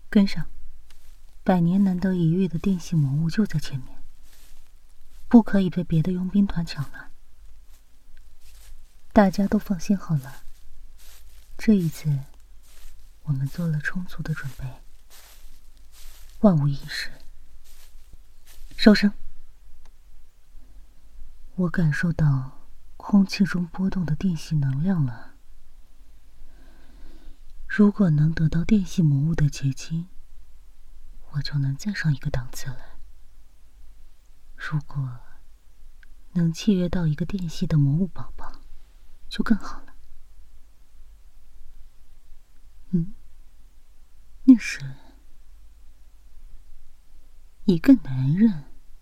跟上，百年难得一遇的电系魔物就在前面，不可以被别的佣兵团抢了。大家都放心好了，这一次我们做了充足的准备，万无一失。收声！我感受到空气中波动的电系能量了。如果能得到电系魔物的结晶，我就能再上一个档次了。如果能契约到一个电系的魔物宝宝，就更好了。那时一个男人，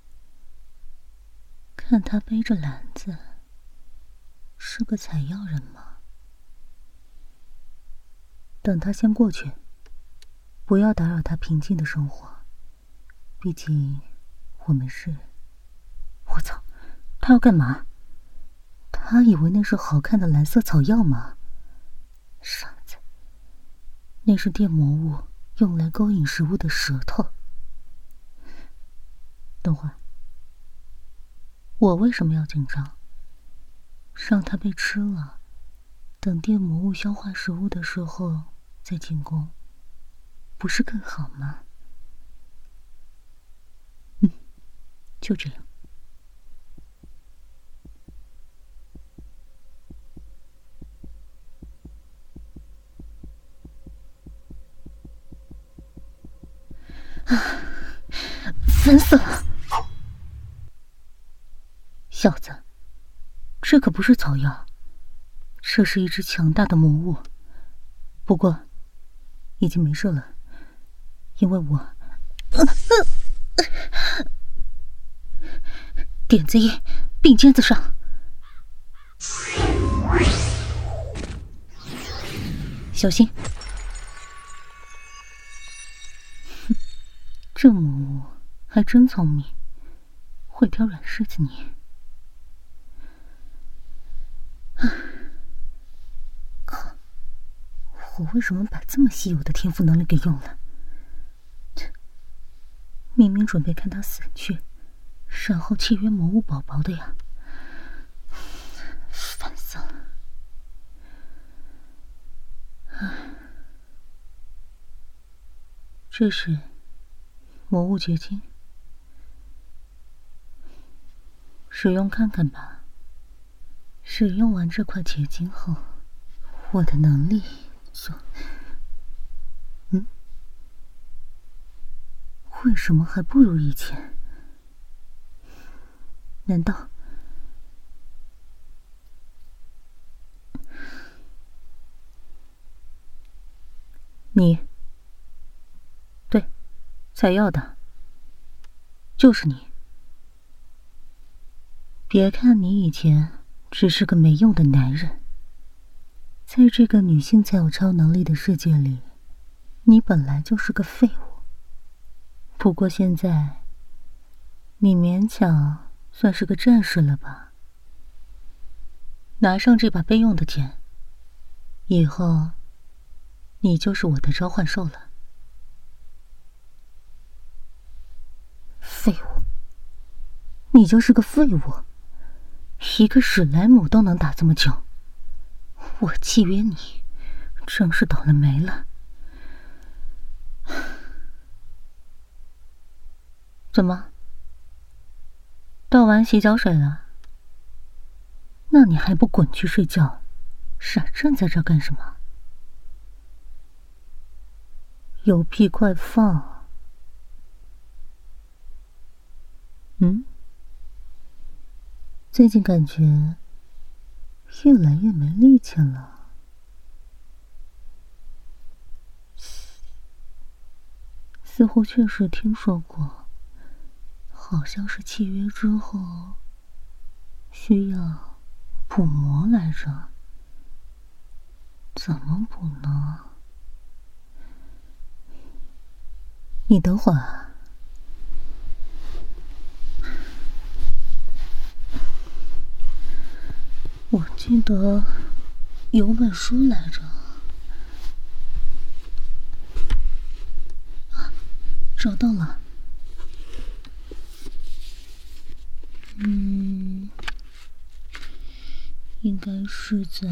看他背着篮子，是个采药人吗？等他先过去，不要打扰他平静的生活，毕竟我们是……我操，他要干嘛？他以为那是好看的蓝色草药吗？傻子，那是电魔物用来勾引食物的舌头。等会儿，我为什么要紧张？让他被吃了，等电魔物消化食物的时候再进攻，不是更好吗？就这样。烦死了！小子，这可不是草药，这是一只强大的魔物。不过，已经没事了，因为我……点子一，并肩子上。小心！这魔物还真聪明，会挑软柿子捏。靠！我为什么把这么稀有的天赋能力给用了？明明准备看他死去，然后契约魔物宝宝的呀！烦死了！这是魔物结晶，使用看看吧。使用完这块结晶后，我的能力就……为什么还不如以前？难道……你……对，采药的，就是你。别看你以前只是个没用的男人，在这个女性才有超能力的世界里，你本来就是个废物。不过现在，你勉强算是个战士了吧？拿上这把备用的剑，以后你就是我的召唤兽了。废物！你就是个废物！一个史莱姆都能打这么久，我契约你，真是倒了霉了。怎么？倒完洗脚水了？那你还不滚去睡觉？傻站在这干什么？有屁快放！最近感觉越来越没力气了。似乎确实听说过，好像是契约之后需要补魔来着。怎么补呢？你等会儿。我记得有本书来着， 找到了。应该是在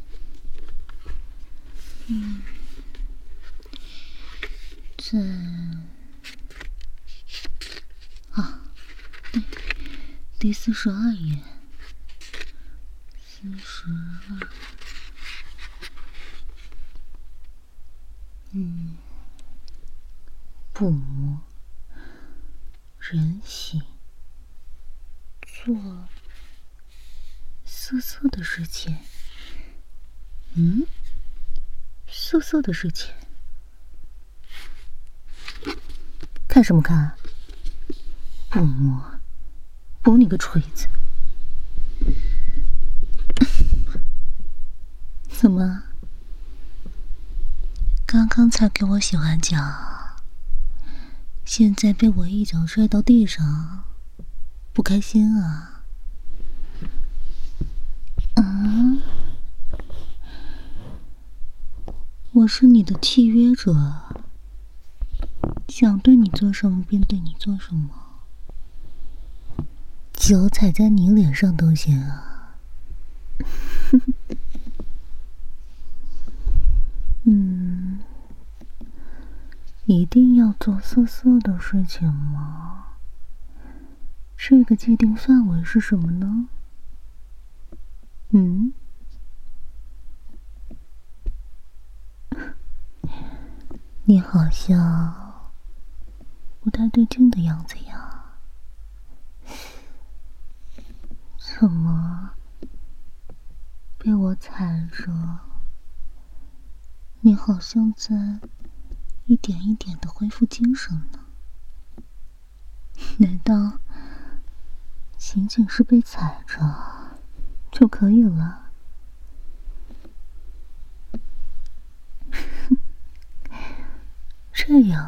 对，第42页，42。不摸人形，做色色的事情。色色的事情，看什么看？不摸，补你个锤子！怎么？刚刚才给我洗完脚，现在被我一脚摔到地上，不开心啊？我是你的契约者，想对你做什么便对你做什么，脚踩在你脸上都行啊。一定要做色色的事情吗？这个界定范围是什么呢？你好像不太对劲的样子呀。怎么被我踩着？你好像在一点一点的恢复精神呢。难道仅仅是被踩着就可以了？这样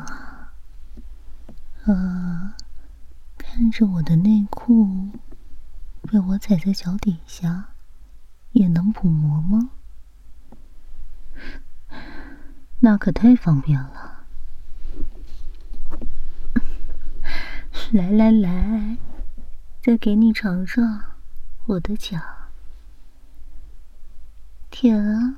啊，看着我的内裤被我踩在脚底下，也能捕摸吗？那可太方便了。来来来，再给你尝尝我的脚，舔啊！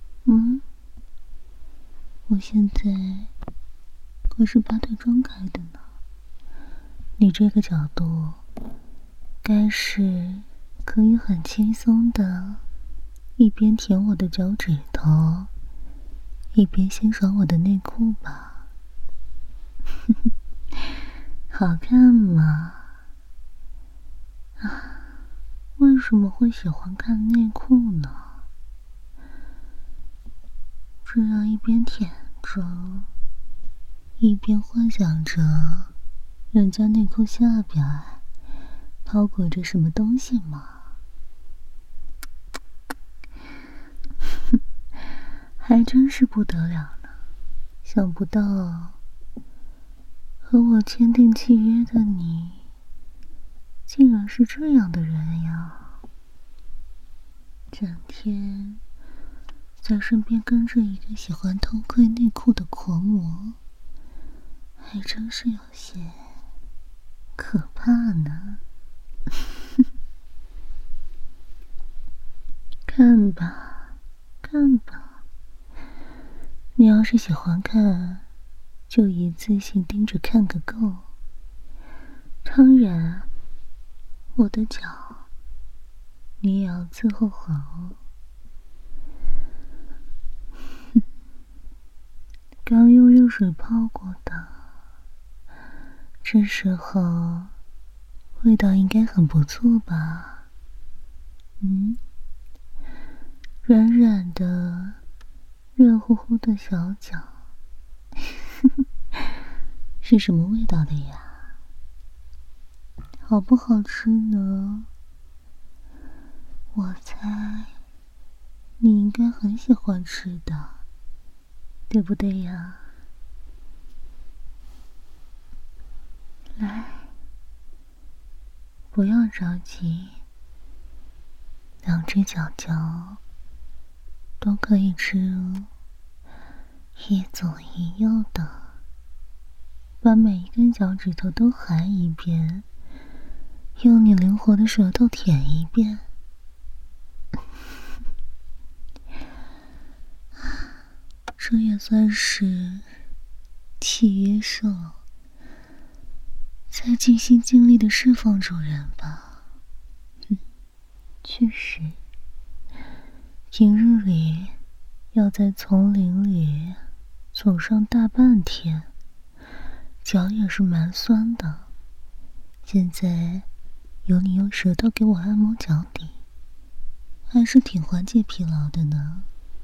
我现在可是把腿张开的呢，你这个角度该是可以很轻松的一边舔我的脚趾头，一边欣赏我的内裤吧。好看吗？为什么会喜欢看内裤呢？这样一边舔着，一边幻想着人家内裤下边包裹着什么东西吗？还真是不得了呢，想不到和我签订契约的你竟然是这样的人呀。整天在身边跟着一个喜欢偷窥内裤的狂魔，还真是有些可怕呢。看吧，看吧，你要是喜欢看，就一次性盯着看个够。当然，我的脚你也要伺候好哦。刚用热水泡过的，这时候味道应该很不错吧？软软的，热乎乎的小脚，是什么味道的呀？好不好吃呢？我猜你应该很喜欢吃的，对不对呀？来，不要着急，两只脚脚都可以吃哦，一左一右的把每一根脚趾头都含一遍，用你灵活的舌头舔一遍。这也算是契约兽在尽心尽力的侍奉主人吧。确实，平日里要在丛林里走上大半天，脚也是蛮酸的。现在有你用舌头给我按摩脚底，还是挺缓解疲劳的呢。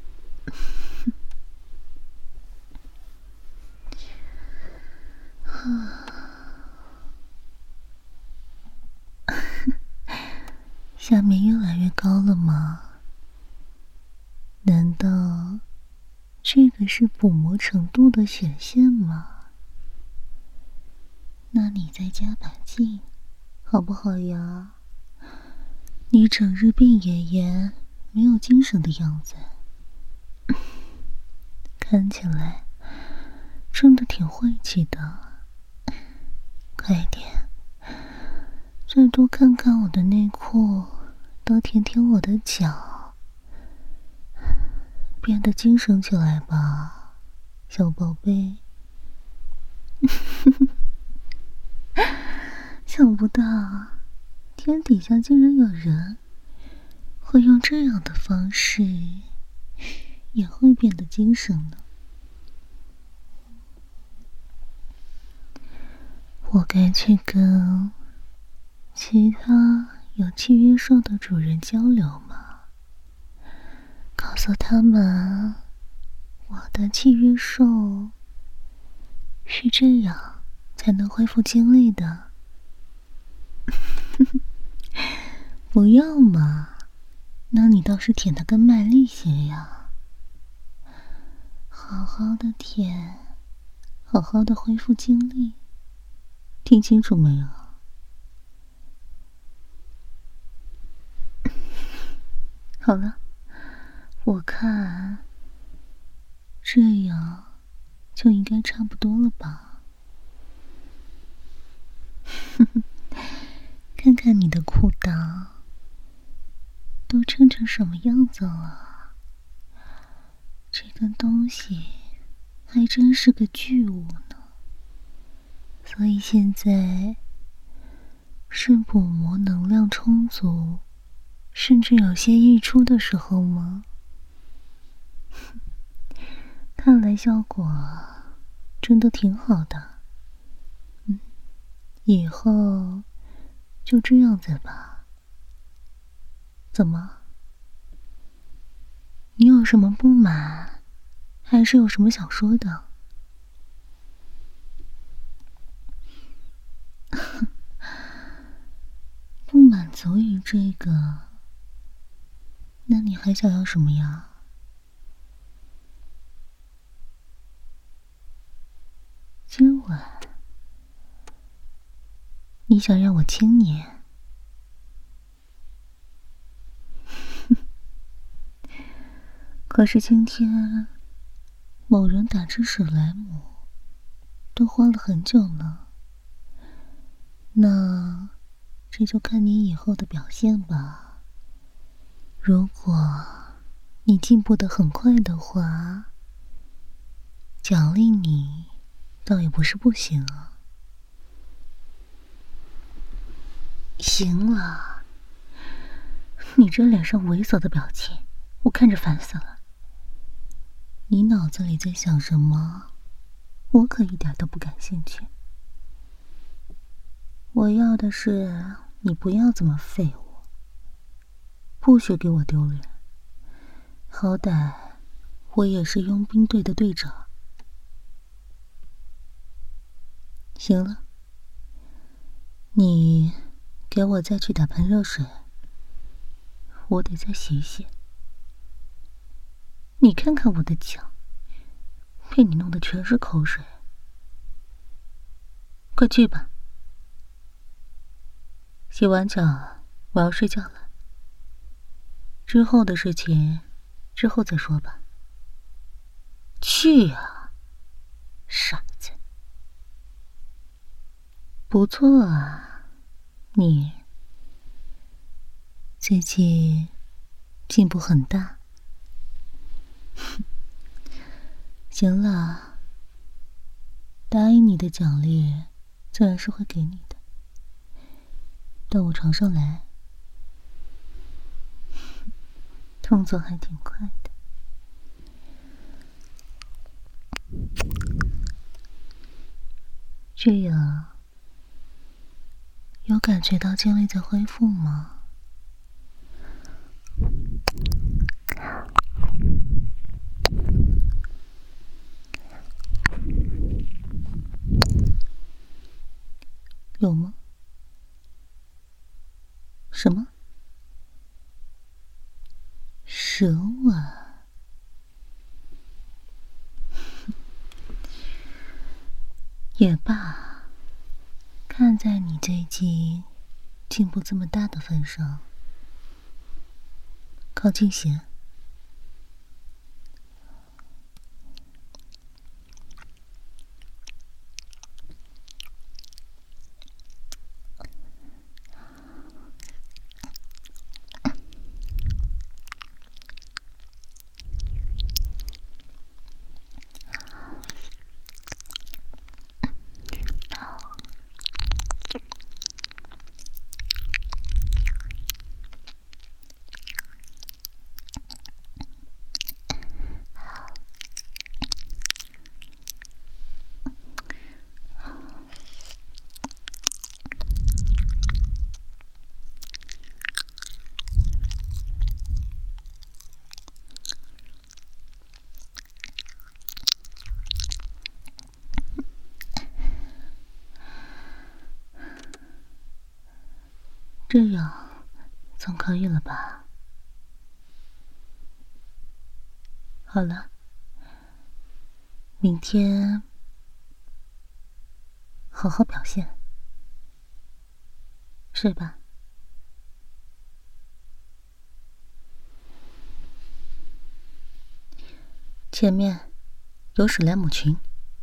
下面越来越高了吗？难道这个是补魔程度的显现吗？那你再加把劲，好不好呀？你整日病恹恹，没有精神的样子，看起来真的挺晦气的。快点，再多看看我的内裤，多舔舔我的脚，变得精神起来吧，小宝贝。想不到天底下竟然有人会用这样的方式也会变得精神呢。我该去跟其他有契约兽的主人交流吗？告诉他们我的契约兽是这样才能恢复精力的。不要嘛，那你倒是舔得更卖力些呀。好好的舔，好好的恢复精力，听清楚没有？好了，我看这样就应该差不多了吧。看看你的裤裆都撑成什么样子了，这根东西还真是个巨物呢。所以现在是补魔能量充足，甚至有些溢出的时候吗？看来效果真的挺好的。以后就这样子吧。怎么？你有什么不满，还是有什么想说的？不满足于这个，那你还想要什么呀？今晚你想让我亲你？可是今天某人打只史莱姆都花了很久了，那这就看你以后的表现吧。如果你进步得很快的话，奖励你倒也不是不行啊。行了，你这脸上猥琐的表情，我看着烦死了。你脑子里在想什么？我可一点都不感兴趣。我要的是你不要这么废物，不许给我丢脸。好歹我也是佣兵队的队长。行了，你给我再去打盆热水，我得再洗洗。你看看我的脚，被你弄得全是口水。快去吧。洗完脚，我要睡觉了。之后的事情，之后再说吧。去啊，傻子！ 不错啊，你最近进步很大。行了，答应你的奖励自然是会给你的。到我床上来，动作还挺快的。这样有感觉到精力在恢复吗？有吗？什么？蛇吻？也罢，看在你最近进步这么大的份上，靠近些。这样总可以了吧？好了，明天好好表现，睡吧。前面有史莱姆群，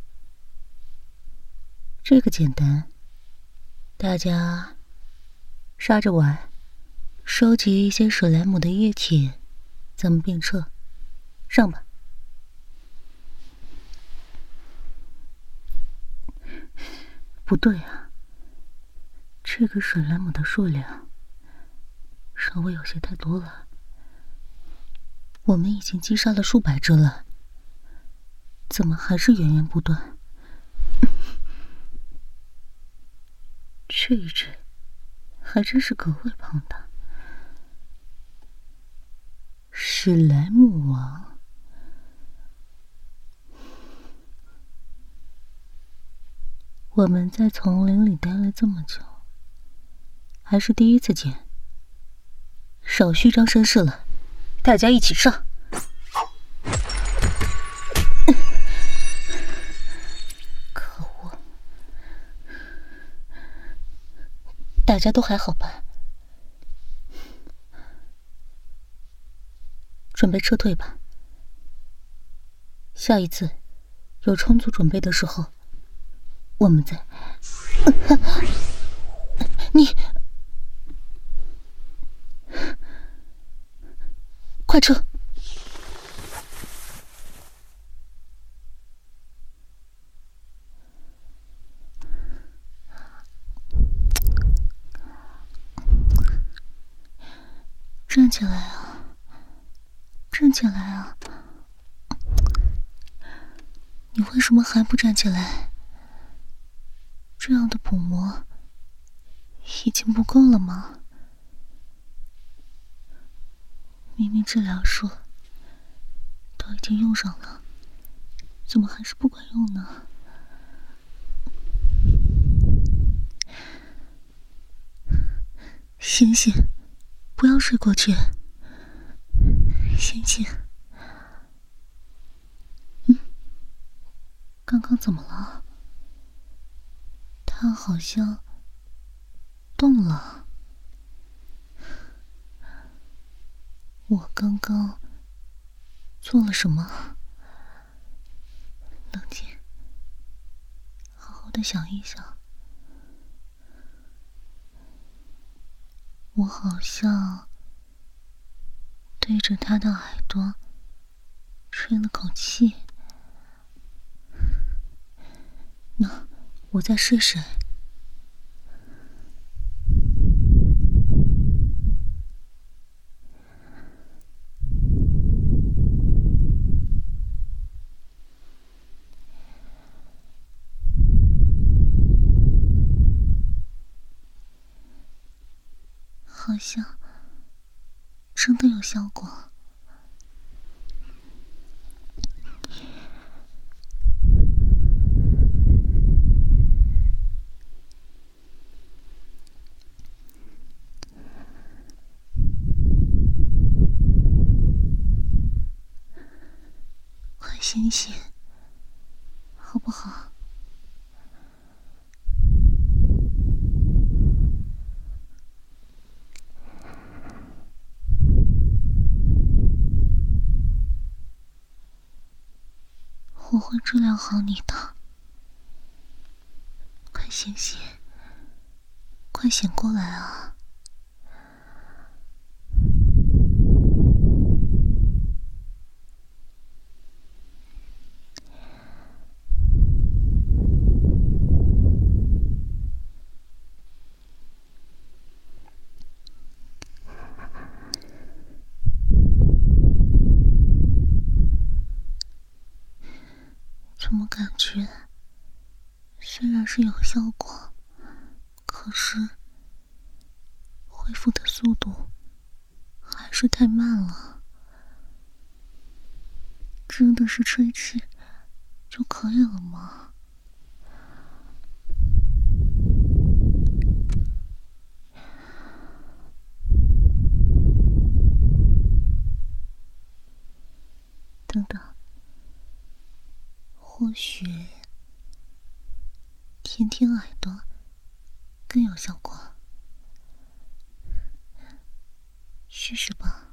这个简单，大家杀着玩，收集一些史莱姆的液体，咱们便撤。上吧。不对啊，这个史莱姆的数量稍微有些太多了。我们已经击杀了数百只了，怎么还是源源不断？这一只还真是格外庞大。史莱姆王，我们在丛林里待了这么久，还是第一次见。少虚张声势了，大家一起上！可恶！大家都还好吧？准备撤退吧。下一次有充足准备的时候，我们再……你快撤！站起来啊！站起来啊！你为什么还不站起来？这样的补魔已经不够了吗？明明治疗术都已经用上了，怎么还是不管用呢？醒醒，不要睡过去。醒醒。刚刚怎么了？他好像动了。我刚刚做了什么？冷静，好好的想一想。 我好像对着他的耳朵吹了口气。那我再试试。好像真的有效果。快醒醒，好不好？我会治疗好你的。快醒醒，快醒过来啊！怎么感觉虽然是有效果，可是恢复的速度还是太慢了？真的是吹气就可以了吗？等等，或许舔舔耳朵更有效果，试试吧。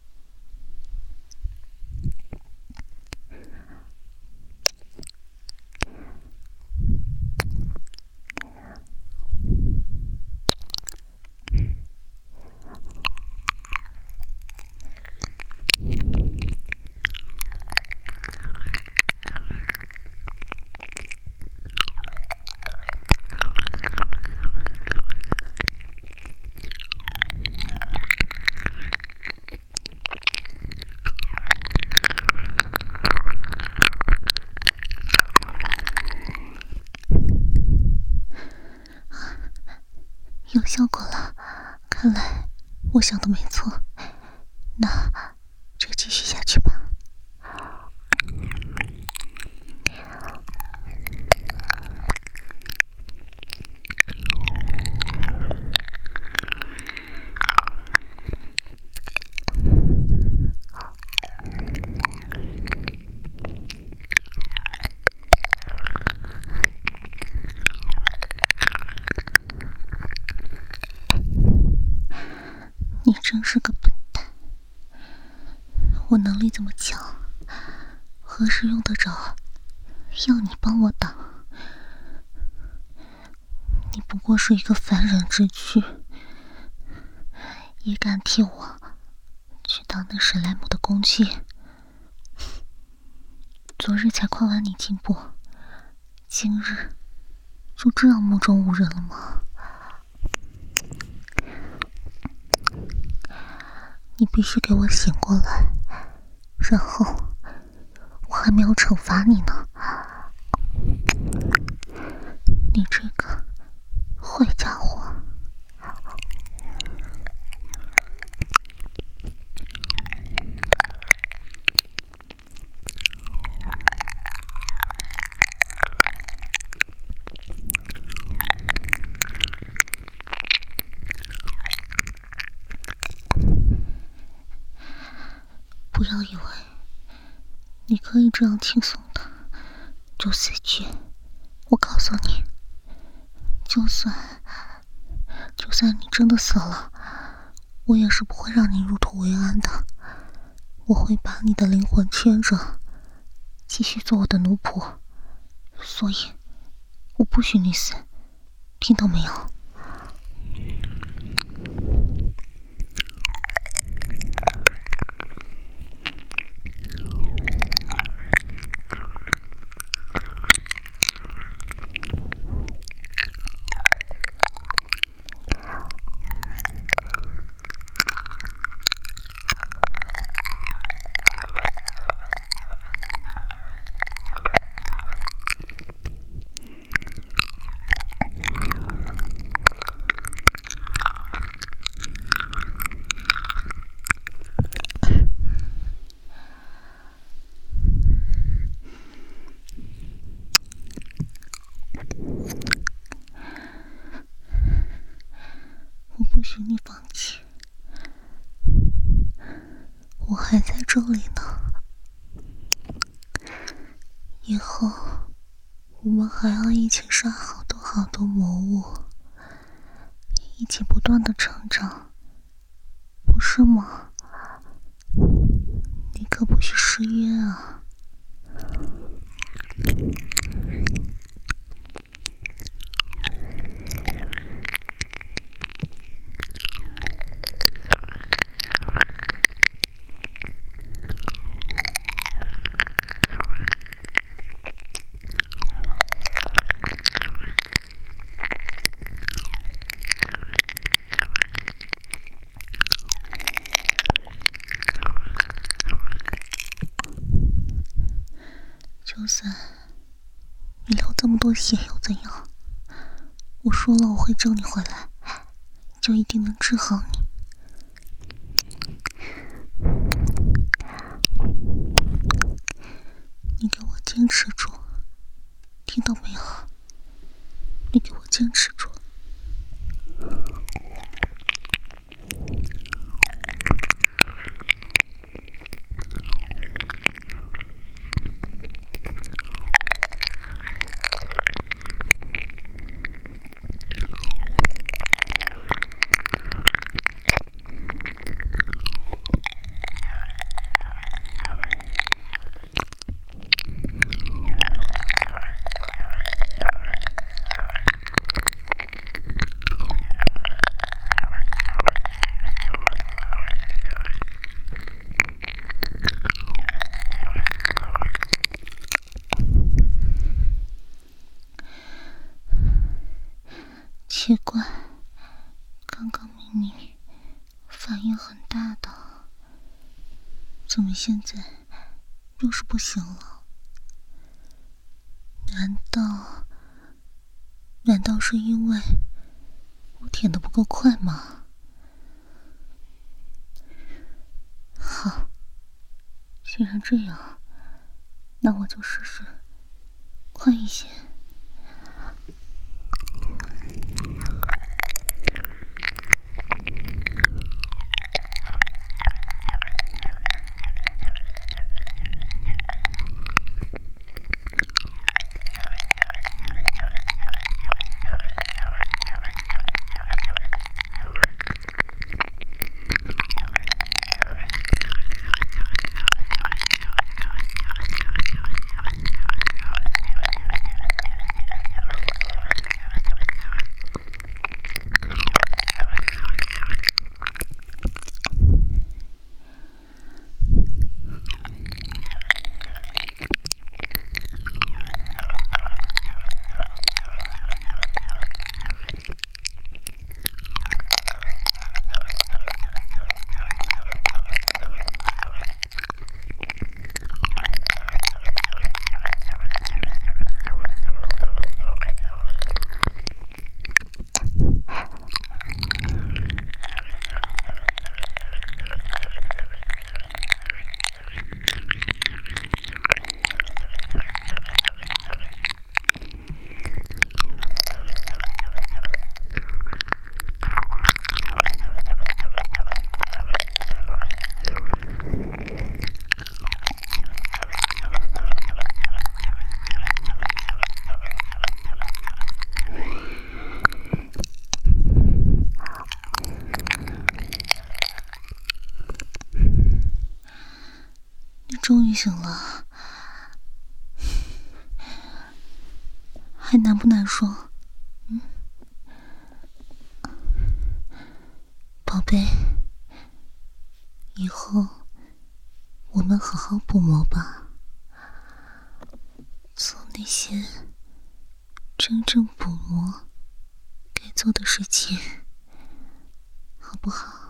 有效果了，看来我想的没错，那就继续下去吧。你真是个笨蛋！我能力这么强，何时用得着要你帮我挡？你不过是一个凡人之躯，也敢替我去当那史莱姆的工具？昨日才夸完你进步，今日就这样目中无人了吗？你必须给我醒过来，然后我还没有惩罚你呢。你这个坏家伙！不要以为你可以这样轻松的就死去。我告诉你，就算你真的死了，我也是不会让你入土为安的。我会把你的灵魂牵着，继续做我的奴仆。所以我不许你死，听到没有？ 这里呢。以后我们还要一起杀好多好多魔物，一起不断的成长，不是吗？你可不许失约啊！就算你流这么多血又怎样？我说了我会救你回来，就一定能治好你。你给我坚持住，听到没有？你给我坚持住。奇怪，刚刚明明反应很大的，怎么现在又是不行了？难道是因为我舔得不够快吗？好，既然这样，那我就试试快一些。终于醒了，还难不难说？宝贝，以后我们好好补魔吧，做那些真正补魔该做的事情，好不好？